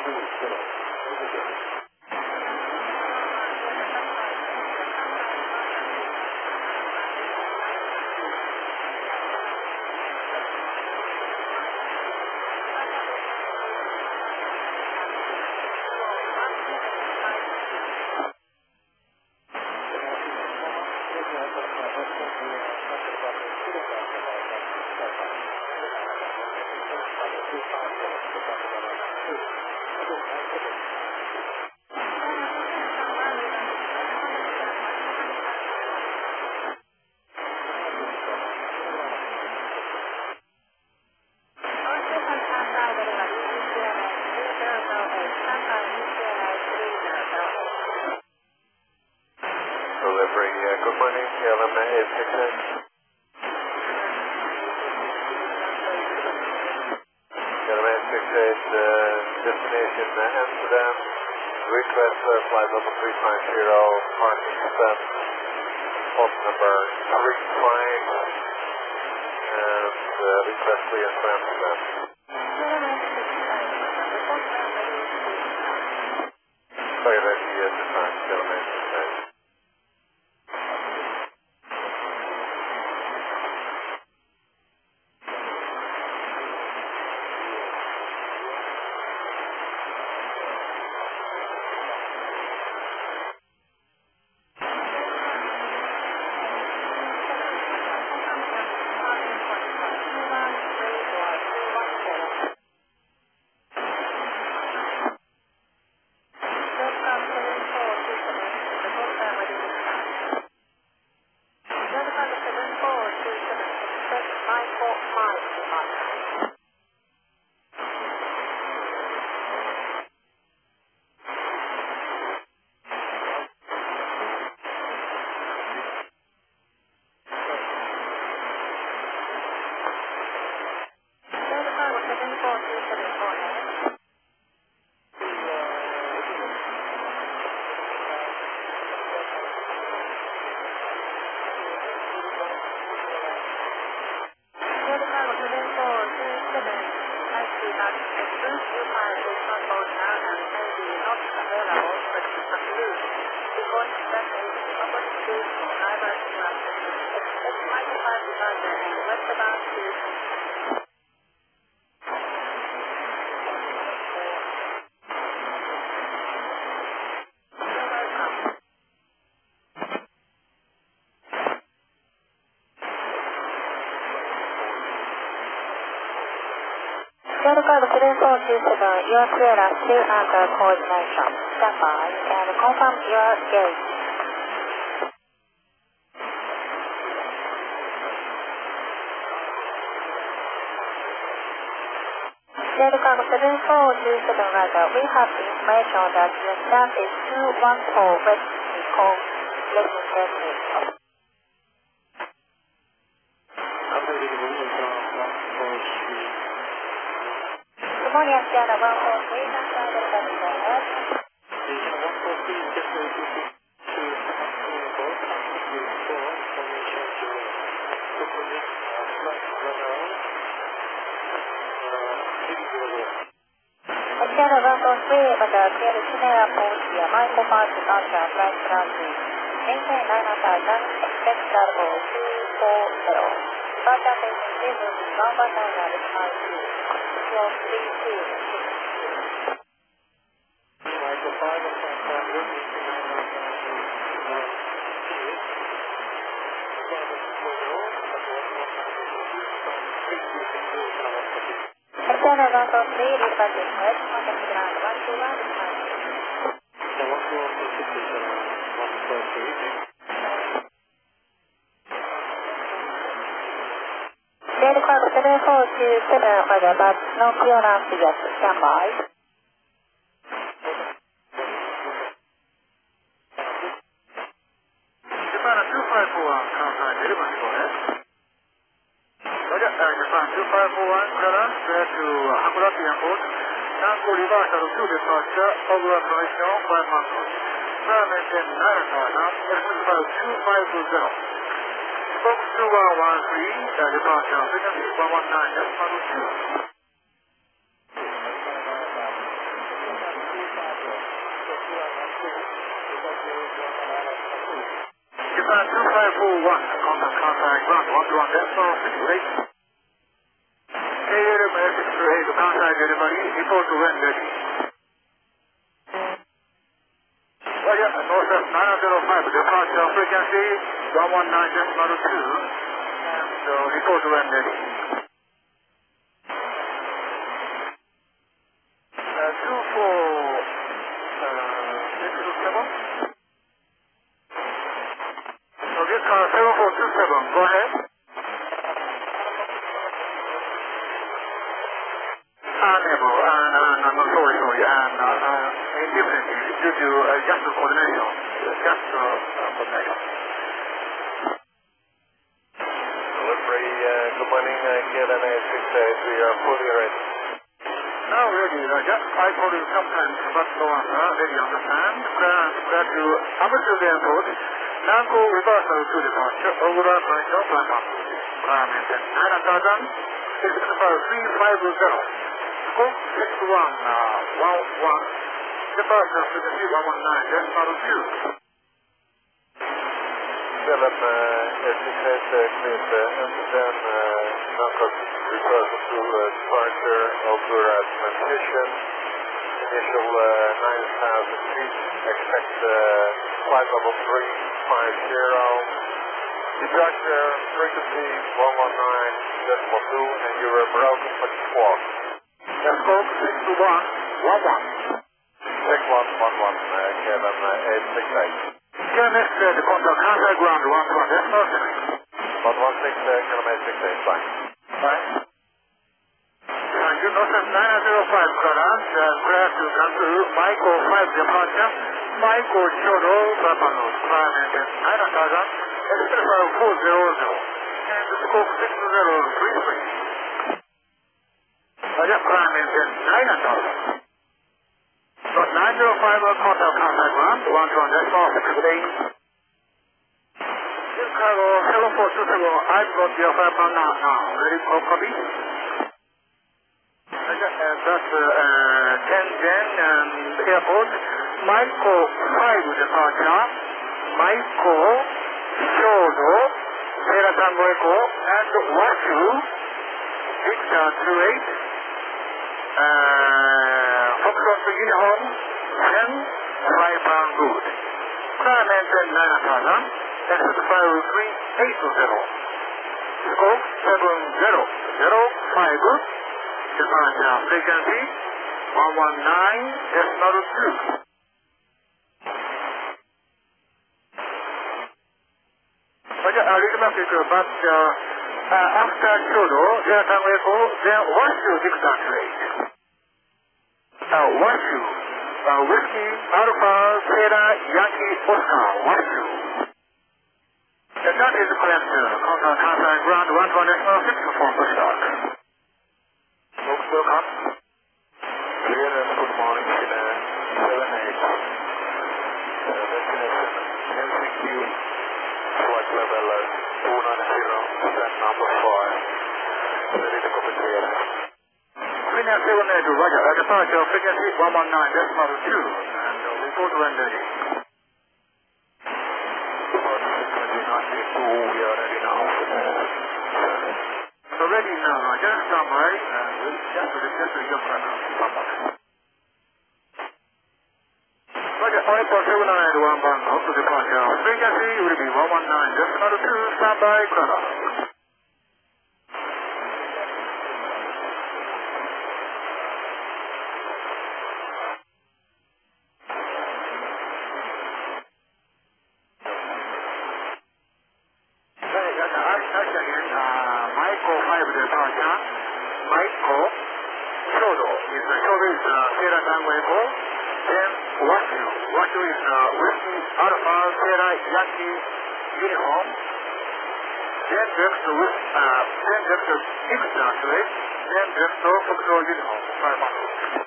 Delivery, good morning, KLM 866. KLM 868, destination Amsterdam, request flight level 350, parking step, port number 35, and request clearance for Amsterdam. Sorry, that's the time, KLM 868. Delta Code 7427, you are clear as still under coordination. Stand by and confirm your gate. Delta Code 7427, Roger, we have information that your staff is 214 West Nicole, Pleasant Destination. Good morning, Asiana 143, Santa Delta Designer. Asiana 143, definitely to Nicole, for information to connect flight runner, Asiana 143, but clear the Chennai Airport via Michael Park departure, flight ground 3. Maintain 9,000, expect travel 240. Departure facing 3 moving 119 at time 2. 1232. Michael 5 and 500, Asiana 143, departing west, contact ground 121 at time 2. Delta Code 7427, Roger, but no clearance yet. Stand by. Japan 2541, Kansai, delivery for that. Roger, Japan 2541, clearance, there to Hakuraki Airport. Nanko reversal to departure, over operation 5 months. Now maintain 9,000, about 250. Box 2113, departure, frequency 119, model 2. Japan 2541, contact Kansai ground 121 decimal 68. KLM 628 Kansai delivery, report to when ready. Roger, Northwest 905, departure frequency 119.2, and report to when ready. 24627. So this car 7427, go ahead. Unable, I'm sorry, indifferent due to just coordination. Coordination. Delivery, good morning, KLM 628, we are fully ready. Now ready, Roger. I told you sometimes, but no answer, ready, understand. Clear to Abuja Airport. Nanko reversal to departure, over Malaysia platform. Climb maintain 9,000, 350. Scope 6111. Departure frequency 119, decimal 2. KLM 628, cleared Amsterdam, Nanko reversal to departure, over transition. Initial 9,000 feet, expect flight level 350, departure frequency 119.2, and you are broken for the squawk. Scope 6111. 6111, KLM 868. KMS the contact Kansai ground 121 decimal 6. 116, KLM 868, fine. Right. Thank you. Northwest 905 current, clear to come to Maiko 5 departure, Maiko Chodo, Papano, climb maintain 9,000, express 400, and scope 6033. Roger, climb maintain 9,000. So 905 contact Kansai ground, 121 decimal 6. This cargo 7427, I've got your 5 pound now. Ready for copy? That's Shenzhen Airport, Maiko 5 departure, Maiko, Shodo, Sierra Tango Echo, and Washu, Victor 28, Foxtrot Uniform, 10, 5 pound good. Climb maintain 9,000, exit 53820. Scope 7005. Departure frequency 119.2. Roger, arithmetic, but after Chodo, Sierra Tango Echo, then Washu dictate. Washu, Whiskey, Alpha, Sierra, Yankee, Oscar, Washu. That is correct. Contact Kansai ground 121.6 for pushback. Welcome. Clearance, good morning, China 78. Destination Helsinki, flight level 290, stand number 5. Ready to copy clear. Queen 78, Roger. Departure frequency 119.2, and report when ready. We are ready now. So ready now, Roger. Stand by, and we'll just your program. Stand by. Roger, airport 791 Bangkok to departure. Frequency will be 119.2, stand by, Clara. Maiko 5 departure, Maiko, Shodo is Sierra Tango Echo, then Washu is Whiskey, Alpha, Sierra, Yankee, Uniform, then direct to Victor actually, then direct to Foxtrot Uniform, 5 months.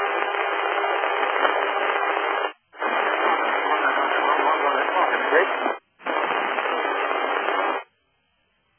Great.